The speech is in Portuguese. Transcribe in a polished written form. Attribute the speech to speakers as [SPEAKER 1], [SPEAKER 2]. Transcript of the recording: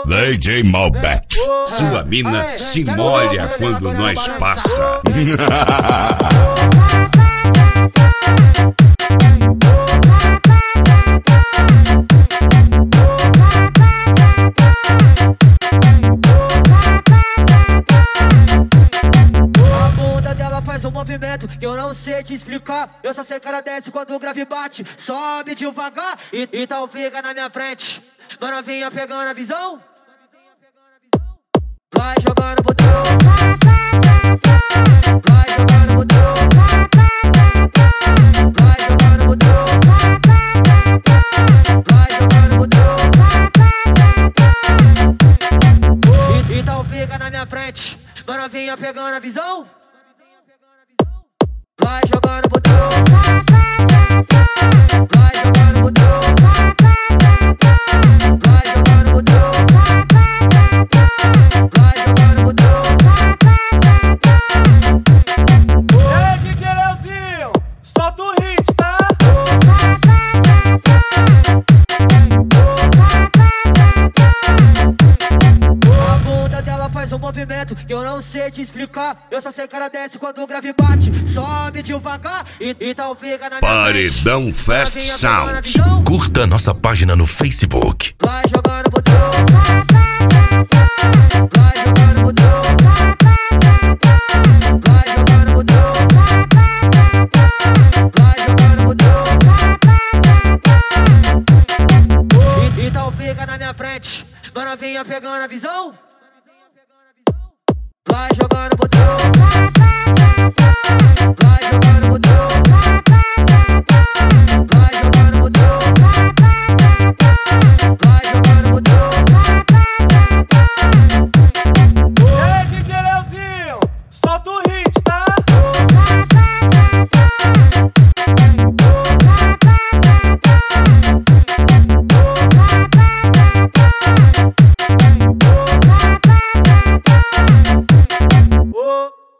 [SPEAKER 1] DJ Malbec, sua mina se molha quando nós passa.
[SPEAKER 2] Faz um movimento que eu não sei te explicar. Eu só sei que ela desce quando o grave bate. Sobe devagar e então fica na minha frente. Vai novinha pegando a visão. Vai jogando botão. Vai jogando botão. Vai jogando botão. Vai jogando botão. Então fica na minha frente. Vai novinha pegando a visão. Vai jogando botão. Vai jogando botão. Vai jogando botão. Vai jogando botão.
[SPEAKER 3] Ei, DJ Leozinho, solta o hit, tá?
[SPEAKER 2] A bunda dela faz um movimento que eu não sei te explicar. Eu só sei que ela desce quando o grave bate. Sobe devagar e então fica na minha
[SPEAKER 1] Paredão Fast Sound.
[SPEAKER 4] Curta nossa página no Facebook.
[SPEAKER 2] Vai jogando botão. Vai jogando botão. Vai jogando botão. Vai jogando botão. Então fica na minha frente. Vai novinha pegando a visão. Vai jogando botão. Vai jogando botão.